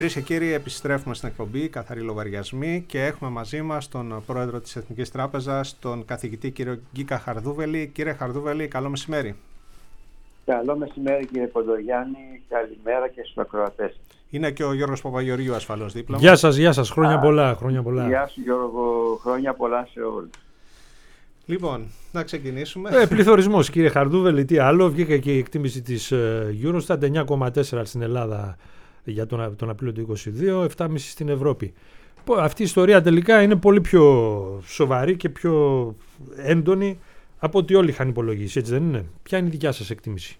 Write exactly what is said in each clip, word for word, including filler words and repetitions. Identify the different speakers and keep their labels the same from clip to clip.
Speaker 1: Κυρίες και κύριοι, επιστρέφουμε στην εκπομπή Καθαροί Λογαριασμοί και έχουμε μαζί μας τον πρόεδρο της Εθνικής Τράπεζας, τον καθηγητή κύριο Γκίκα Χαρδούβελη. Κύριε Χαρδούβελη, καλό μεσημέρι.
Speaker 2: Καλό μεσημέρι κύριε Κοντογιάννη, καλημέρα και στους ακροατές.
Speaker 1: Είναι και ο Γιώργος Παπαγεωργίου ασφαλώς δίπλα μου.
Speaker 3: Γεια σας, γεια σας, χρόνια Α, πολλά, χρόνια πολλά.
Speaker 2: Γεια σου Γιώργο, χρόνια πολλά σε όλους.
Speaker 1: Λοιπόν, να ξεκινήσουμε.
Speaker 3: Ε, πληθωρισμός κύριε Χαρδούβελη, τι άλλο, βγήκε και η εκτίμηση της Eurostat, εννιά κόμμα τέσσερα στην Ελλάδα για τον, τον Απρίλιο του είκοσι δύο, επτά κόμμα πέντε στην Ευρώπη. Αυτή η ιστορία τελικά είναι πολύ πιο σοβαρή και πιο έντονη από ό,τι όλοι είχαν υπολογίσει, έτσι δεν είναι? Ποια είναι η δικιά σας εκτίμηση?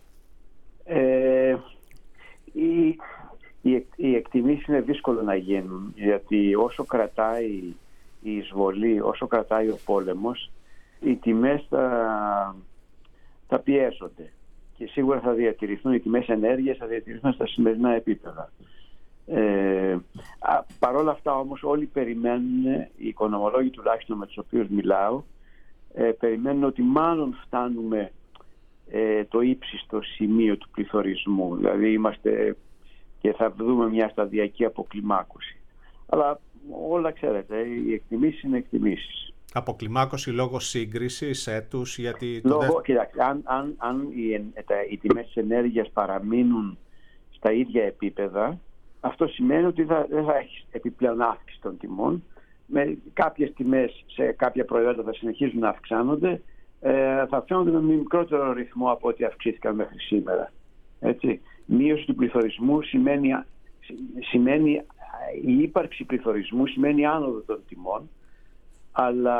Speaker 2: Ε, οι, οι, οι εκτιμήσεις είναι δύσκολο να γίνουν, γιατί όσο κρατάει η εισβολή, όσο κρατάει ο πόλεμος, οι τιμές θα, θα πιέζονται. Και σίγουρα θα διατηρηθούν οι τιμές ενέργειας, θα διατηρηθούν στα σημερινά επίπεδα. Ε, Παρ' όλα αυτά όμως όλοι περιμένουν, οι οικονομολόγοι τουλάχιστον με τους οποίους μιλάω, ε, περιμένουν ότι μάλλον φτάνουμε ε, το ύψιστο σημείο του πληθωρισμού. Δηλαδή είμαστε και θα δούμε μια σταδιακή αποκλιμάκωση. Αλλά όλα ξέρετε, οι εκτιμήσεις είναι εκτιμήσεις.
Speaker 1: Αποκλιμάκωση λόγω σύγκρισης έτους, γιατί...
Speaker 2: Λόγω,
Speaker 1: δε...
Speaker 2: κοιτάξτε, αν, αν, αν οι, τα, οι τιμές της ενέργειας παραμείνουν στα ίδια επίπεδα, αυτό σημαίνει ότι θα, δεν θα έχει επιπλέον αύξηση των τιμών. Με κάποιες τιμές σε κάποια προϊόντα θα συνεχίζουν να αυξάνονται, ε, θα αυξάνονται με μικρότερο ρυθμό από ό,τι αυξήθηκαν μέχρι σήμερα. Έτσι. Μείωση του πληθωρισμού σημαίνει, σημαίνει η ύπαρξη πληθωρισμού σημαίνει άνοδο των τιμών, αλλά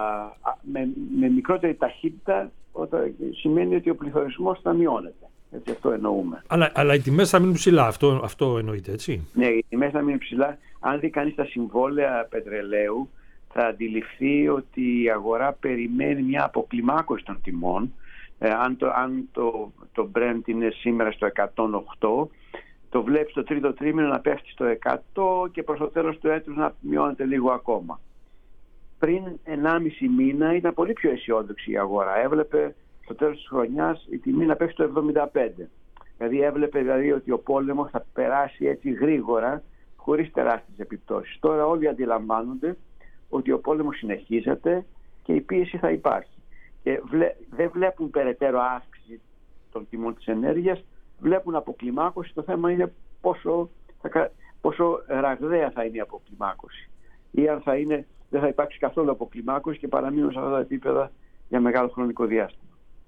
Speaker 2: με, με μικρότερη ταχύτητα όταν, σημαίνει ότι ο πληθωρισμός θα μειώνεται. Έτσι, αυτό εννοούμε.
Speaker 3: Αλλά, αλλά οι τιμές θα μείνουν ψηλά, αυτό, αυτό εννοείται, έτσι?
Speaker 2: Ναι, οι τιμές θα μείνουν ψηλά. Αν δει κανείς τα συμβόλαια πετρελαίου, θα αντιληφθεί ότι η αγορά περιμένει μια αποκλιμάκωση των τιμών. Ε, αν το, αν το, το Brent είναι σήμερα στο εκατόν οκτώ, το βλέπει το τρίτο τρίμηνο να πέφτει στο εκατό και προς το τέλος του έτους να μειώνεται λίγο ακόμα. Πριν ενάμιση μήνα ήταν πολύ πιο αισιόδοξη η αγορά. Έβλεπε στο τέλος της χρονιάς η τιμή να πέφτει στο εβδομήντα πέντε. Δηλαδή έβλεπε δηλαδή ότι ο πόλεμος θα περάσει έτσι γρήγορα, χωρίς τεράστιες επιπτώσεις. Τώρα όλοι αντιλαμβάνονται ότι ο πόλεμος συνεχίζεται και η πίεση θα υπάρχει. Και βλέ, δεν βλέπουν περαιτέρω αύξηση των τιμών της ενέργειας, βλέπουν αποκλιμάκωση. Το θέμα είναι πόσο, θα, πόσο ραγδαία θα είναι η αποκλιμάκωση. Ή αν θα είναι, δεν θα υπάρξει καθόλου αποκλιμάκωση και παραμείνουν σε αυτά τα επίπεδα για μεγάλο χρονικό διάστημα.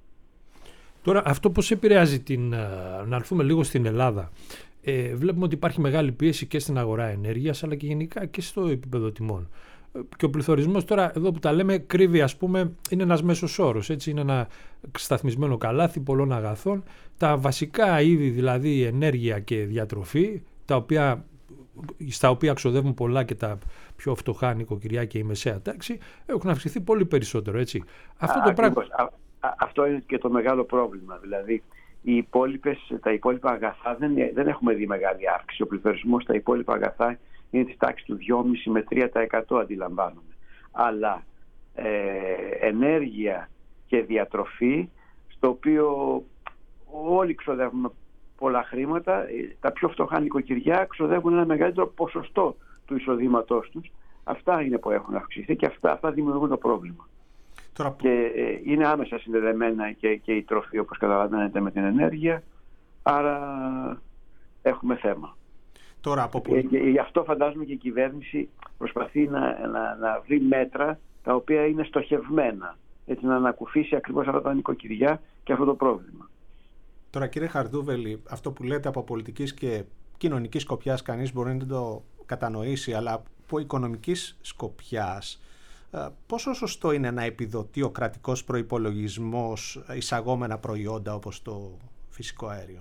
Speaker 3: Τώρα αυτό πώς επηρεάζει την, να έρθουμε λίγο στην Ελλάδα? Ε, βλέπουμε ότι υπάρχει μεγάλη πίεση και στην αγορά ενέργειας, αλλά και γενικά και στο επίπεδο τιμών. Και ο πληθωρισμός τώρα εδώ που τα λέμε κρύβει, ας πούμε, είναι ένας μέσος όρος, έτσι, είναι ένα σταθμισμένο καλάθι πολλών αγαθών. Τα βασικά είδη, δηλαδή ενέργεια και διατροφή, τα οποία, στα οποία ξοδεύουν πολλά και τα πιο φτωχά νοικοκυριά και η μεσαία τάξη, έχουν αυξηθεί πολύ περισσότερο, έτσι. Αυτό,
Speaker 2: Α,
Speaker 3: το πράγμα...
Speaker 2: α, α, αυτό είναι και το μεγάλο πρόβλημα. Δηλαδή, οι υπόλοιπες, τα υπόλοιπα αγαθά δεν, δεν έχουμε δει μεγάλη αύξηση. Ο πληθωρισμός στα υπόλοιπα αγαθά είναι της τάξης του δυόμισι με τρία τοις εκατό αντιλαμβάνομαι. Αλλά ε, ενέργεια και διατροφή, στο οποίο όλοι ξοδεύουμε πολλά χρήματα, τα πιο φτωχά νοικοκυριά ξοδεύουν ένα μεγαλύτερο ποσοστό του εισοδήματός τους. Αυτά είναι που έχουν αυξηθεί και αυτά, αυτά δημιουργούν το πρόβλημα. Τώρα... Και ε, είναι άμεσα συνδεδεμένα και, και η τροφή, όπως καταλαβαίνετε, με την ενέργεια, άρα έχουμε θέμα.
Speaker 1: Τώρα, από
Speaker 2: και, και γι' αυτό φαντάζομαι και η κυβέρνηση προσπαθεί να, να, να βρει μέτρα τα οποία είναι στοχευμένα, έτσι να ανακουφίσει ακριβώς αυτά τα νοικοκυριά και αυτό το πρόβλημα.
Speaker 1: Τώρα, κύριε Χαρδούβελη, αυτό που λέτε από πολιτικής και κοινωνικής σκοπιάς κανείς μπορεί να το κατανοήσει, αλλά από οικονομικής σκοπιάς πόσο σωστό είναι να επιδοτεί ο κρατικός προϋπολογισμός εισαγόμενα προϊόντα όπως το φυσικό αέριο?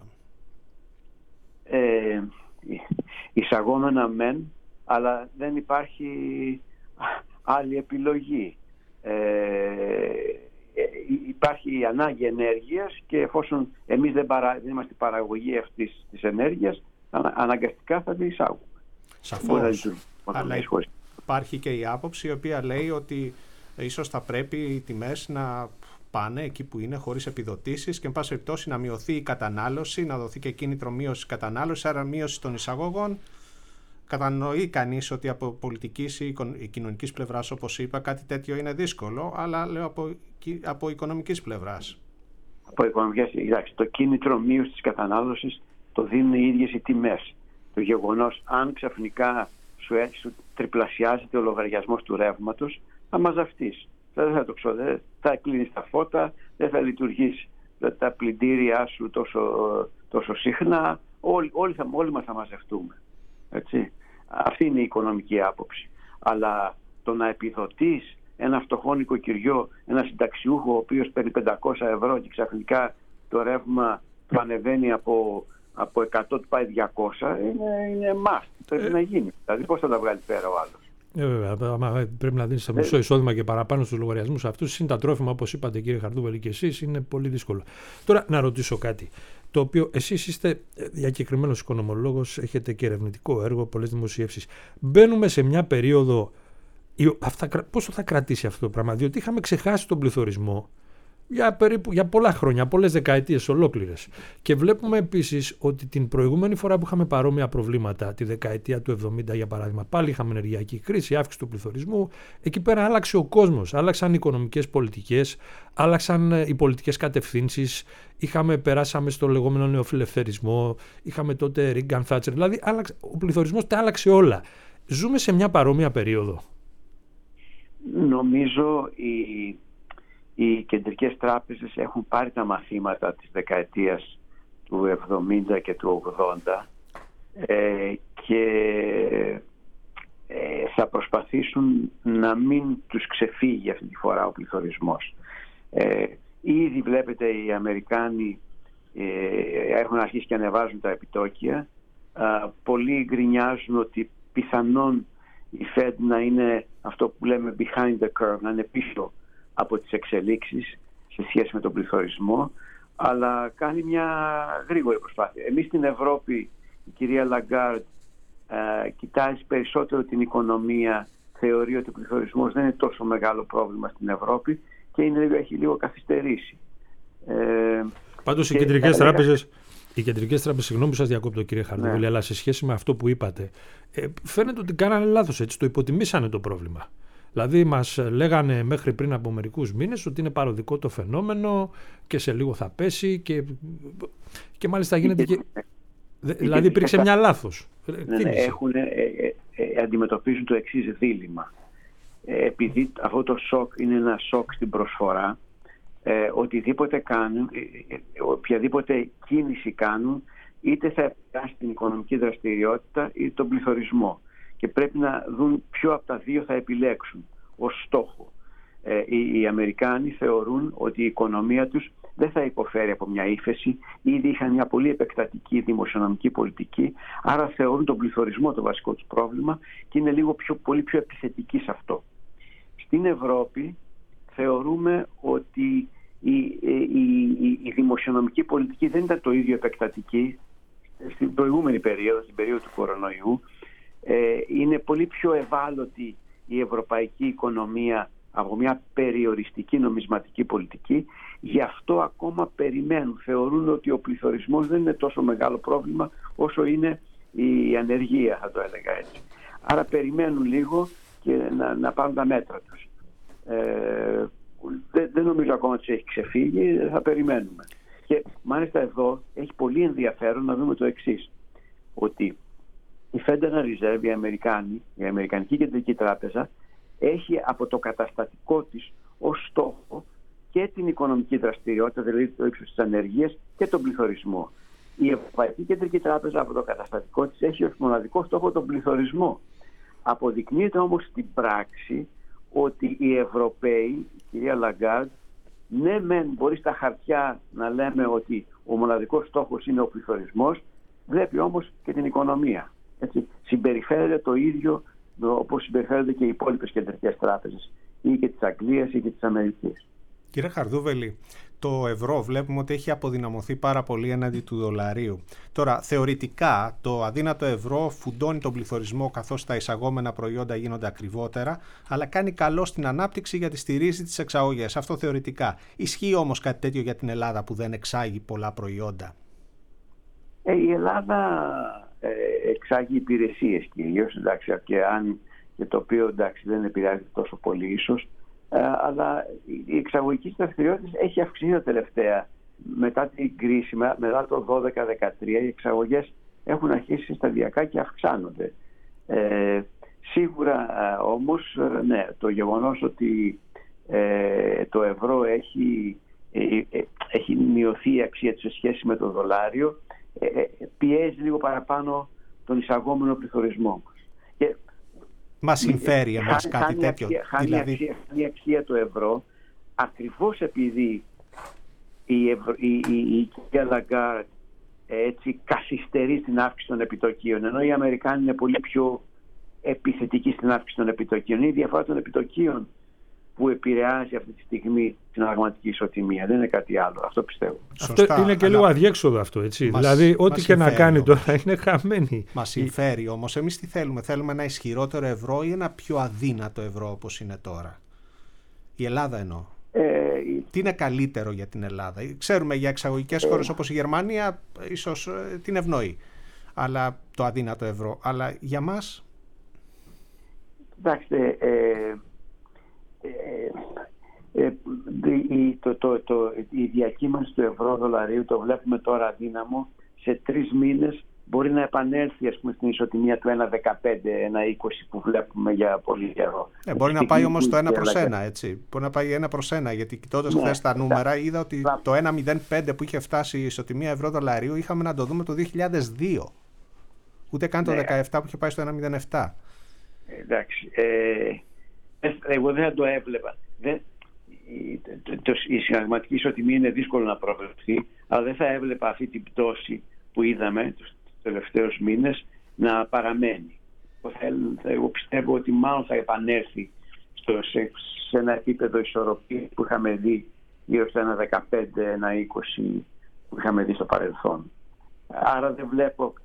Speaker 2: Ε, εισαγόμενα μεν, αλλά δεν υπάρχει άλλη επιλογή. Ε, υπάρχει η ανάγκη ενέργειας και εφόσον εμείς δεν, παρα, δεν είμαστε παραγωγή αυτής της ενέργειας, αναγκαστικά θα την εισάγουμε.
Speaker 1: Σαφώς. Αλλά υπάρχει και η άποψη η οποία λέει ότι ίσως θα πρέπει οι τιμές να πάνε εκεί που είναι χωρίς επιδοτήσεις και εν πάση περιπτώσει να μειωθεί η κατανάλωση, να δοθεί και κίνητρο μείωση κατανάλωση, άρα μείωση των εισαγωγών κατανοεί κανείς ότι από πολιτικής ή κοινωνικής πλευράς, όπως είπα, κάτι τέτοιο είναι δύσκολο, αλλά λέω από, από οικονομικής πλευράς.
Speaker 2: Από οικονομικές, εντάξει, το κίνητρο μείωση της κατανάλωσης το δίνουν οι ίδιες οι τιμές. Το γεγονός, αν ξαφνικά σου, σου τριπλασιάζεται ο λογαριασμός του ρεύματος, θα μαζευτείς. Δεν θα το ξέρω, θα κλείνεις τα φώτα, δεν θα λειτουργείς τα πλυντήριά σου τόσο, τόσο συχνά. Όλοι, όλοι, θα, όλοι μας θα μαζευτούμε. Έτσι. Αυτή είναι η οικονομική άποψη. Αλλά το να επιδοτείς ένα φτωχό νοικοκυριό, ένα συνταξιούχο ο οποίος παίρνει πεντακόσια ευρώ και ξαφνικά το ρεύμα του ανεβαίνει από, από εκατό του πάει διακόσια, είναι, είναι must. Πρέπει ε... να γίνει. Δηλαδή πώς θα τα βγάλει πέρα ο άλλος.
Speaker 3: Ε, βέβαια, άμα πρέπει να δίνεις μισό εισόδημα και παραπάνω στους λογαριασμούς αυτούς, είναι τα τρόφιμα, όπως είπατε κύριε Χαρδούβελη και εσείς, είναι πολύ δύσκολο. Τώρα να ρωτήσω κάτι, το οποίο εσείς είστε διακεκριμένος οικονομολόγος, έχετε και ερευνητικό έργο, πολλές δημοσιεύσεις. Μπαίνουμε σε μια περίοδο, αυτά, πόσο θα κρατήσει αυτό το πράγμα, διότι είχαμε ξεχάσει τον πληθωρισμό για, περίπου, για πολλά χρόνια, πολλές δεκαετίες ολόκληρες. Και βλέπουμε επίσης ότι την προηγούμενη φορά που είχαμε παρόμοια προβλήματα, τη δεκαετία του εβδομήντα για παράδειγμα, πάλι είχαμε ενεργειακή κρίση, αύξηση του πληθωρισμού. Εκεί πέρα άλλαξε ο κόσμος, άλλαξαν οι οικονομικές πολιτικές, άλλαξαν οι πολιτικές κατευθύνσεις. Είχαμε, περάσαμε στο λεγόμενο νεοφιλελευθερισμό, είχαμε τότε Ρίγκαν Θάτσερ. Δηλαδή άλλαξε, ο πληθωρισμός τα άλλαξε όλα. Ζούμε σε μια παρόμοια περίοδο.
Speaker 2: Νομίζω η Οι κεντρικές τράπεζες έχουν πάρει τα μαθήματα της δεκαετίας του εβδομήντα και του ογδόντα ε, και ε, θα προσπαθήσουν να μην τους ξεφύγει αυτή τη φορά ο πληθωρισμός. Ε, ήδη βλέπετε οι Αμερικάνοι ε, έχουν αρχίσει και ανεβάζουν τα επιτόκια. Ε, πολλοί γκρινιάζουν ότι πιθανόν η Fed να είναι αυτό που λέμε behind the curve, να είναι πίσω από τις εξελίξεις σε σχέση με τον πληθωρισμό, αλλά κάνει μια γρήγορη προσπάθεια. Εμείς στην Ευρώπη, η κυρία Λαγκάρντ ε, κοιτάζει περισσότερο την οικονομία, θεωρεί ότι ο πληθωρισμός δεν είναι τόσο μεγάλο πρόβλημα στην Ευρώπη και είναι, έχει λίγο καθυστερήσει. Ε,
Speaker 3: Πάντως οι κεντρικές τράπεζες, οι κεντρικές τράπεζες, συγγνώμη που σας διακόπτω κύριε Χαρδούβελη, ναι. αλλά σε σχέση με αυτό που είπατε, ε, φαίνεται ότι κάνανε λάθος, έτσι, το υποτιμήσανε το πρόβλημα. Δηλαδή μας λέγανε μέχρι πριν από μερικούς μήνες ότι είναι παροδικό το φαινόμενο και σε λίγο θα πέσει και, και μάλιστα γίνεται και... Δηλαδή υπήρξε μια λάθος.
Speaker 2: Ναι, ναι, έχουν, ε, ε, ε, αντιμετωπίζουν το εξής δίλημμα. Ε, επειδή αυτό το σοκ είναι ένα σοκ στην προσφορά, ε, οτιδήποτε κάνουν, ε, οποιαδήποτε κίνηση κάνουν, είτε θα επηρεάσει την οικονομική δραστηριότητα είτε τον πληθωρισμό. Και πρέπει να δουν ποιο από τα δύο θα επιλέξουν ως στόχο. Ε, οι, οι Αμερικάνοι θεωρούν ότι η οικονομία τους δεν θα υποφέρει από μια ύφεση. Ήδη είχαν μια πολύ επεκτατική δημοσιονομική πολιτική, άρα θεωρούν τον πληθωρισμό το βασικό τους πρόβλημα και είναι λίγο πιο, πολύ πιο επιθετικοί σε αυτό. Στην Ευρώπη θεωρούμε ότι η, η, η, η δημοσιονομική πολιτική δεν ήταν το ίδιο επεκτατική στην προηγούμενη περίοδο, στην περίοδο του κορονοϊού. Είναι πολύ πιο ευάλωτη η ευρωπαϊκή οικονομία από μια περιοριστική νομισματική πολιτική. Γι' αυτό ακόμα περιμένουν. Θεωρούν ότι ο πληθωρισμός δεν είναι τόσο μεγάλο πρόβλημα όσο είναι η ανεργία, θα το έλεγα έτσι. Άρα περιμένουν λίγο και να, να πάρουν τα μέτρα τους. Ε, δεν, δεν νομίζω ακόμα ότι έχει ξεφύγει, θα περιμένουμε. Και μάλιστα εδώ έχει πολύ ενδιαφέρον να δούμε το εξής, ότι η Federal Reserve, η, Αμερικάνη, η Αμερικανική Κεντρική Τράπεζα, έχει από το καταστατικό της ως στόχο και την οικονομική δραστηριότητα, δηλαδή το ύψος της ανεργίας και τον πληθωρισμό. Η Ευρωπαϊκή Κεντρική Τράπεζα από το καταστατικό της έχει ως μοναδικό στόχο τον πληθωρισμό. Αποδεικνύεται όμως στην πράξη ότι οι Ευρωπαίοι, η κυρία Λαγκάρντ, ναι μεν μπορεί στα χαρτιά να λέμε ότι ο μοναδικός στόχος είναι ο πληθωρισμός, βλέπει όμως και την οικονομία. Έτσι, συμπεριφέρεται το ίδιο όπως συμπεριφέρονται και οι υπόλοιπες κεντρικές τράπεζες, ή και της Αγγλίας ή και της Αμερικής.
Speaker 1: Κύριε Χαρδούβελη, το ευρώ βλέπουμε ότι έχει αποδυναμωθεί πάρα πολύ έναντι του δολαρίου. Τώρα, θεωρητικά, το αδύνατο ευρώ φουντώνει τον πληθωρισμό καθώς τα εισαγόμενα προϊόντα γίνονται ακριβότερα, αλλά κάνει καλό στην ανάπτυξη γιατί στηρίζει τις εξαγωγές. Αυτό θεωρητικά. Ισχύει όμως κάτι τέτοιο για την Ελλάδα που δεν εξάγει πολλά προϊόντα?
Speaker 2: Ε, η Ελλάδα... Ε, εξάγει υπηρεσίες κυρίως, εντάξει, και, αν, και το οποίο εντάξει, δεν επηρεάζεται τόσο πολύ ίσως, ε, αλλά η εξαγωγική δραστηριότητα έχει αυξηθεί τα τελευταία. Μετά την κρίση, μετά το δώδεκα δεκατρία, οι εξαγωγές έχουν αρχίσει σταδιακά και αυξάνονται. Ε, σίγουρα ε, όμως, ε, ναι, το γεγονός ότι ε, το ευρώ έχει, ε, ε, έχει μειωθεί η αξία του σε σχέση με το δολάριο, ε, ε, πιέζει λίγο παραπάνω τον εισαγόμενο πληθωρισμό. Και
Speaker 1: μας συμφέρει
Speaker 2: ε,
Speaker 1: εμάς κάτι
Speaker 2: χάνει
Speaker 1: τέτοιο.
Speaker 2: Αξία, χάνει,
Speaker 1: δηλαδή...
Speaker 2: αξία, χάνει αξία το ευρώ ακριβώς επειδή η, Ευρω... η, η, η κυρία Λαγκάρντ έτσι καθυστερεί στην αύξηση των επιτοκίων, ενώ οι Αμερικάνοι είναι πολύ πιο επιθετικοί στην αύξηση των επιτοκίων. Είναι η διαφορά των επιτοκίων που επηρεάζει αυτή τη στιγμή την πραγματική ισοτιμία. Δεν είναι κάτι άλλο. Αυτό πιστεύω.
Speaker 3: Αυτό Σωστά, είναι και λίγο αδιέξοδο αυτό. Έτσι. Μας, δηλαδή, ό,τι και να κάνει όμως τώρα είναι χαμένη.
Speaker 1: Μας συμφέρει όμως. Εμείς τι θέλουμε? Θέλουμε ένα ισχυρότερο ευρώ ή ένα πιο αδύνατο ευρώ όπως είναι τώρα? Η Ελλάδα εννοώ. Ε, τι είναι καλύτερο για την Ελλάδα? Ξέρουμε για εξαγωγικές ε, χώρες όπως η Γερμανία ίσως ε, την ευνοεί, αλλά το αδύνατο ευρώ. Αλλά για μας...
Speaker 2: Κοιτάξτε, ε, ε, ε, η, το, το, το, η διακύμανση του ευρώ δολαρίου το βλέπουμε τώρα αδύναμο. Σε τρεις μήνες μπορεί να επανέλθει, ας πούμε, στην ισοτιμία του ένα δεκαπέντε ένα είκοσι που βλέπουμε για πολύ καιρό.
Speaker 1: Ε, μπορεί να πάει όμως το ένα προς ένα, έτσι. Μπορεί να πάει ένα προς ένα, γιατί κοιτώντας ναι, χθες τα νούμερα θα, είδα ότι θα, το ένα μηδέν πέντε που είχε φτάσει η ισοτιμία ευρώ δολαρίου είχαμε να το δούμε το δύο χιλιάδες δύο. Ούτε καν το ναι. δεκαεπτά που είχε πάει στο ένα μηδέν επτά.
Speaker 2: Εντάξει. Ε, εγώ δεν θα το έβλεπα. Δεν, η, το, το, η συνταγματική ισοτιμία είναι δύσκολο να προβλεφθεί, αλλά δεν θα έβλεπα αυτή την πτώση που είδαμε τους τελευταίους μήνες να παραμένει. Εγώ πιστεύω ότι μάλλον θα επανέλθει στο, σε, σε ένα επίπεδο ισορροπίας που είχαμε δει γύρω στο ένα δεκαπέντε ένα είκοσι που είχαμε δει στο παρελθόν. Άρα δεν βλέπω α,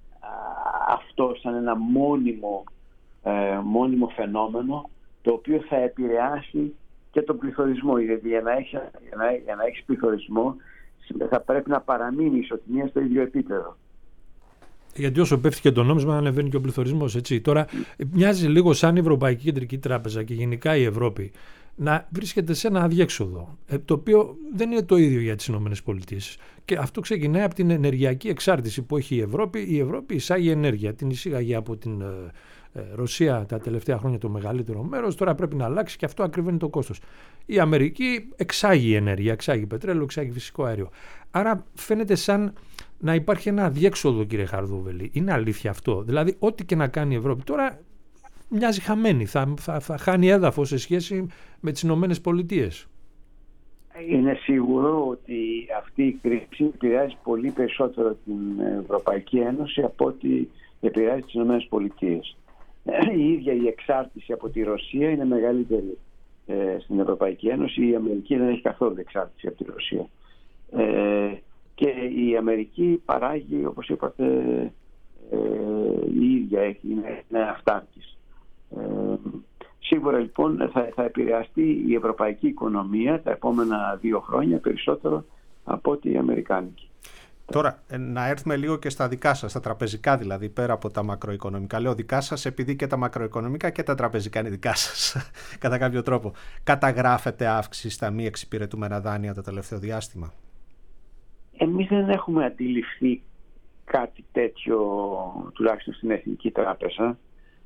Speaker 2: αυτό σαν ένα μόνιμο, ε, μόνιμο φαινόμενο το οποίο θα επηρεάσει και τον πληθωρισμό. Γιατί για να έχει, για να, για να έχει πληθωρισμό θα πρέπει να παραμείνει η ισοτιμία στο ίδιο επίπεδο.
Speaker 3: Γιατί όσο πέφτει και το νόμισμα, ανεβαίνει και ο πληθωρισμός. Έτσι. Τώρα, μοιάζει λίγο σαν η Ευρωπαϊκή Κεντρική Τράπεζα και γενικά η Ευρώπη να βρίσκεται σε ένα αδιέξοδο, το οποίο δεν είναι το ίδιο για τις ΗΠΑ. Και αυτό ξεκινάει από την ενεργειακή εξάρτηση που έχει η Ευρώπη. Η Ευρώπη εισάγει ενέργεια. Την εισήγαγε από την ε, Ρωσία τα τελευταία χρόνια το μεγαλύτερο μέρος. Τώρα πρέπει να αλλάξει και αυτό ακριβένει το κόστος. Η Αμερική εξάγει ενέργεια, εξάγει πετρέλαιο, εξάγει φυσικό αέριο. Άρα φαίνεται σαν να υπάρχει ένα αδιέξοδο, κύριε Χαρδούβελη. Είναι αλήθεια αυτό? Δηλαδή, ό,τι και να κάνει η Ευρώπη τώρα μοιάζει χαμένη. Θα, θα, θα χάνει έδαφος σε σχέση με τις Ηνωμένες Πολιτείες.
Speaker 2: Είναι σίγουρο ότι αυτή η κρίση επηρεάζει πολύ περισσότερο την Ευρωπαϊκή Ένωση από ότι επηρεάζει τις Ηνωμένες Πολιτείες. Η ίδια η εξάρτηση από τη Ρωσία είναι μεγαλύτερη ε, στην Ευρωπαϊκή Ένωση. Η Αμερική δεν έχει καθόλου εξάρτηση από τη Ρωσία. Ε, και η Αμερική παράγει, όπως είπατε, ε, η ίδια έχει, είναι, είναι αυτάρκης. Ε, σίγουρα λοιπόν θα, θα επηρεαστεί η ευρωπαϊκή οικονομία τα επόμενα δύο χρόνια περισσότερο από ότι η αμερικάνικη.
Speaker 1: Τώρα, να έρθουμε λίγο και στα δικά σας, τα τραπεζικά δηλαδή, πέρα από τα μακροοικονομικά. Λέω δικά σας επειδή και τα μακροοικονομικά και τα τραπεζικά είναι δικά σας, κατά κάποιο τρόπο. Καταγράφεται αύξηση στα μη εξυπηρετούμενα δάνεια το τελευταίο διάστημα?
Speaker 2: Εμείς δεν έχουμε αντιληφθεί κάτι τέτοιο, τουλάχιστον στην Εθνική Τράπεζα.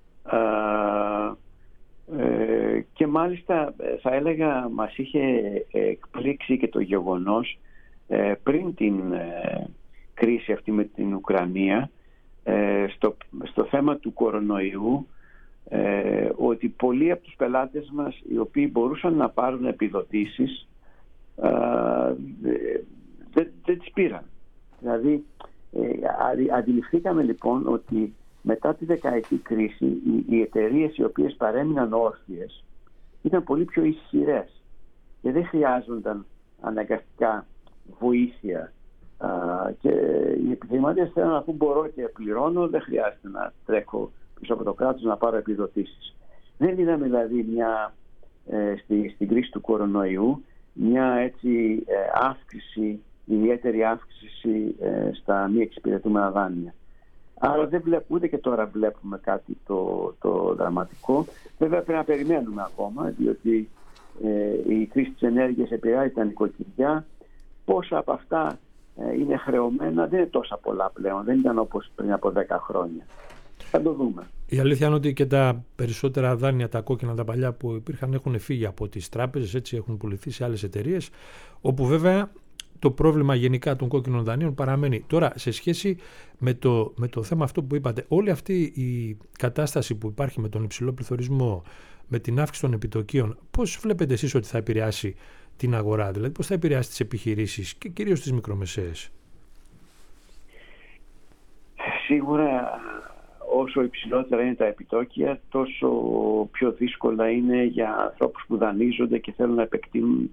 Speaker 2: Ε, και μάλιστα θα έλεγα μας είχε εκπλήξει και το γεγονός ε, πριν την ε, κρίση αυτή με την Ουκρανία ε, στο, στο θέμα του κορονοϊού ε, ότι πολλοί από τους πελάτες μας οι οποίοι μπορούσαν να πάρουν επιδοτήσεις ε, δεν, δεν τις πήραν. Δηλαδή ε, αντιληφθήκαμε λοιπόν ότι μετά τη δεκαετή κρίση οι, οι εταιρείες οι οποίες παρέμειναν όρθιες ήταν πολύ πιο ισχυρές και δεν χρειάζονταν αναγκαστικά βοήθεια α, και οι επιχειρηματίες θέλουν αφού μπορώ και πληρώνω δεν χρειάζεται να τρέχω πίσω από το κράτος να πάρω επιδοτήσεις. Δεν είδαμε δηλαδή μια, ε, στη, στην κρίση του κορονοϊού μια έτσι ε, αύξηση, ιδιαίτερη αύξηση ε, στα μη εξυπηρετούμενα δάνεια. Άρα δεν βλέπουμε, ούτε και τώρα βλέπουμε κάτι το, το δραματικό. Βέβαια πρέπει να περιμένουμε ακόμα, διότι ε, η κρίση της ενέργειας επηρεάζει τα νοικοκυριά. Πόσα από αυτά ε, είναι χρεωμένα, δεν είναι τόσα πολλά πλέον, δεν ήταν όπως πριν από δέκα χρόνια. Θα το δούμε.
Speaker 3: Η αλήθεια είναι ότι και τα περισσότερα δάνεια, τα κόκκινα, τα παλιά που υπήρχαν, έχουν φύγει από τις τράπεζες, έτσι έχουν πουληθεί σε άλλες εταιρείες, όπου βέβαια το πρόβλημα γενικά των κόκκινων δανείων παραμένει. Τώρα, σε σχέση με το, με το θέμα αυτό που είπατε, όλη αυτή η κατάσταση που υπάρχει με τον υψηλό πληθωρισμό, με την αύξηση των επιτοκίων, πώς βλέπετε εσείς ότι θα επηρεάσει την αγορά, δηλαδή πώς θα επηρεάσει τις επιχειρήσεις και κυρίως τις μικρομεσαίες?
Speaker 2: Σίγουρα όσο υψηλότερα είναι τα επιτόκια, τόσο πιο δύσκολα είναι για ανθρώπους που δανείζονται και θέλουν να επεκτείνουν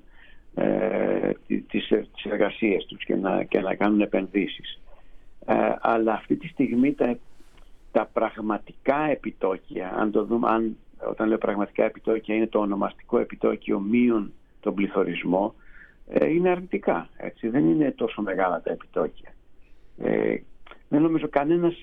Speaker 2: ε, τις, τις εργασίες τους και να, και να κάνουν επενδύσεις. Ε, αλλά αυτή τη στιγμή τα, τα πραγματικά επιτόκια, αν το δούμε, αν, όταν λέω πραγματικά επιτόκια, είναι το ονομαστικό επιτόκιο μείον τον πληθωρισμό, ε, είναι αρνητικά. Έτσι. Δεν είναι τόσο μεγάλα τα επιτόκια. Ε, δεν νομίζω κανένας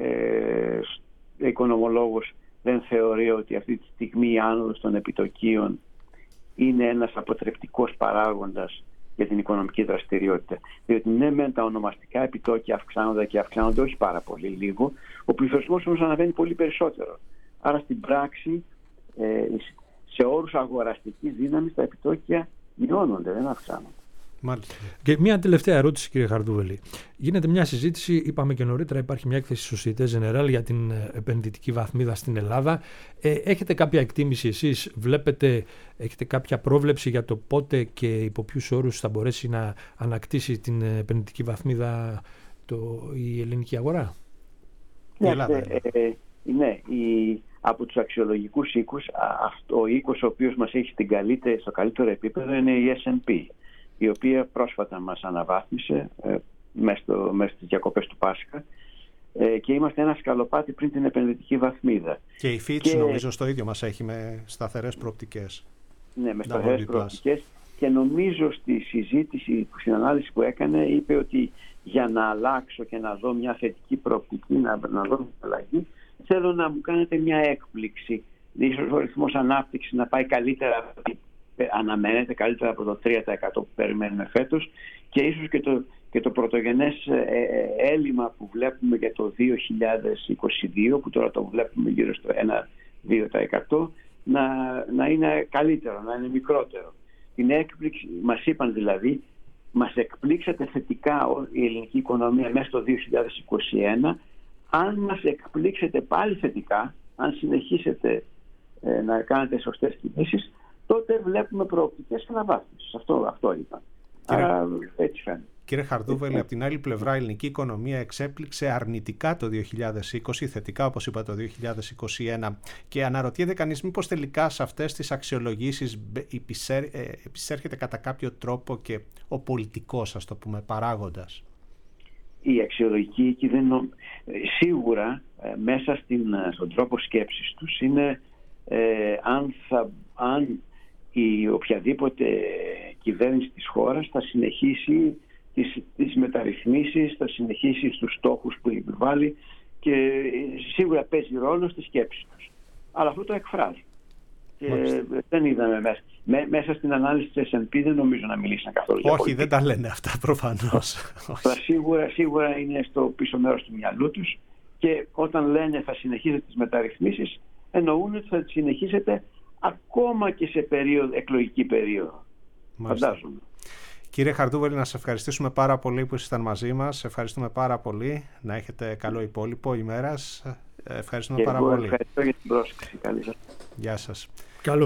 Speaker 2: ε, οικονομολόγος δεν θεωρεί ότι αυτή τη στιγμή η άνοδος των επιτοκίων είναι ένας αποτρεπτικός παράγοντας για την οικονομική δραστηριότητα. Διότι ναι, μεν τα ονομαστικά επιτόκια αυξάνονται και αυξάνονται όχι πάρα πολύ λίγο, ο πληθωρισμός όμως αναβαίνει πολύ περισσότερο. Άρα στην πράξη, ε, σε όρους αγοραστικής δύναμης, τα επιτόκια μειώνονται, δεν αυξάνονται.
Speaker 3: Μάλιστα. Και μια τελευταία ερώτηση, κύριε Χαρδούβελη. Γίνεται μια συζήτηση, είπαμε και νωρίτερα, υπάρχει μια έκθεση Société Générale για την επενδυτική βαθμίδα στην Ελλάδα. Ε, έχετε κάποια εκτίμηση εσείς, βλέπετε, έχετε κάποια πρόβλεψη για το πότε και υπό ποιους όρους θα μπορέσει να ανακτήσει την επενδυτική βαθμίδα το, η ελληνική αγορά?
Speaker 2: Ναι, ε, ε, ναι η, από τους αξιολογικούς οίκους, αυτό, ο οίκος ο οποίος μας έχει στην καλύτερη, στο καλύτερο επίπεδο είναι η ες εντ πι, η οποία πρόσφατα μας αναβάθμισε ε, μέσα, στο, μέσα στις διακοπές του Πάσχα ε, και είμαστε ένα σκαλοπάτι πριν την επενδυτική βαθμίδα.
Speaker 1: Και η Fitch και, νομίζω στο ίδιο μας έχει με σταθερές προοπτικές.
Speaker 2: Ναι, με σταθερές προοπτικές, και νομίζω στη συζήτηση, στην ανάλυση που έκανε, είπε ότι για να αλλάξω και να δω μια θετική προοπτική, να, να δω μια αλλαγή, θέλω να μου κάνετε μια έκπληξη. Ίσως ο ρυθμός ανάπτυξης να πάει καλύτερα, αναμένεται καλύτερα από το τρία τοις εκατό που περιμένουμε φέτος, και ίσως και το, και το πρωτογενές έλλειμμα που βλέπουμε για το δύο χιλιάδες είκοσι δύο, που τώρα το βλέπουμε γύρω στο ένα με δύο τοις εκατό, να, να είναι καλύτερο, να είναι μικρότερο. Την έκπληξη, μας είπαν δηλαδή, μας εκπλήξατε θετικά η ελληνική οικονομία μέσα στο δύο χιλιάδες είκοσι ένα. Αν μας εκπλήξετε πάλι θετικά, αν συνεχίσετε ε, να κάνετε σωστές κινήσεις, τότε βλέπουμε προοπτικές αναβάθμισης. Αυτό, αυτό είπα. Κύριε, Άρα έτσι φαίνεται.
Speaker 1: Κύριε Χαρδούβελη, από την άλλη πλευρά η ελληνική οικονομία εξέπληξε αρνητικά το δύο χιλιάδες είκοσι, θετικά όπως είπα το δύο χιλιάδες είκοσι ένα, και αναρωτιέται κανείς μήπως τελικά σε αυτές τις αξιολογήσεις επισέρχεται κατά κάποιο τρόπο και ο πολιτικός, ας το πούμε, παράγοντας.
Speaker 2: Η αξιολογική εκεί δεν νο... σίγουρα ε, μέσα στην, στον τρόπο σκέψης τους είναι ε, αν, θα, αν η οποιαδήποτε κυβέρνηση της χώρας θα συνεχίσει τις, τις μεταρρυθμίσεις, θα συνεχίσει στους στόχους που επιβάλλει, και σίγουρα παίζει ρόλο στη σκέψη τους. Αλλά αυτό το εκφράζει. Και δεν είδαμε μέσα. Μέ, μέσα στην ανάλυση της ες εντ πι δεν νομίζω να μιλήσαν καθόλου για
Speaker 1: πολιτική. Όχι, δεν τα λένε αυτά προφανώς.
Speaker 2: Αλλά σίγουρα, σίγουρα είναι στο πίσω μέρος του μυαλού τους, και όταν λένε θα συνεχίσετε τις μεταρρυθμίσεις, εννοούν ότι θα τις συνεχίσετε ακόμα και σε περίοδο, εκλογική περίοδο. Μάλιστα. Φαντάζομαι. Κύριε Χαρδούβελη, να σας ευχαριστήσουμε πάρα πολύ που ήσασταν μαζί μας. Ευχαριστούμε πάρα πολύ. Να έχετε καλό υπόλοιπο ημέρας. Ευχαριστούμε και πάρα εγώ πολύ. Ευχαριστώ για την πρόσκληση. Καλή σας. Γεια σας. Καλό.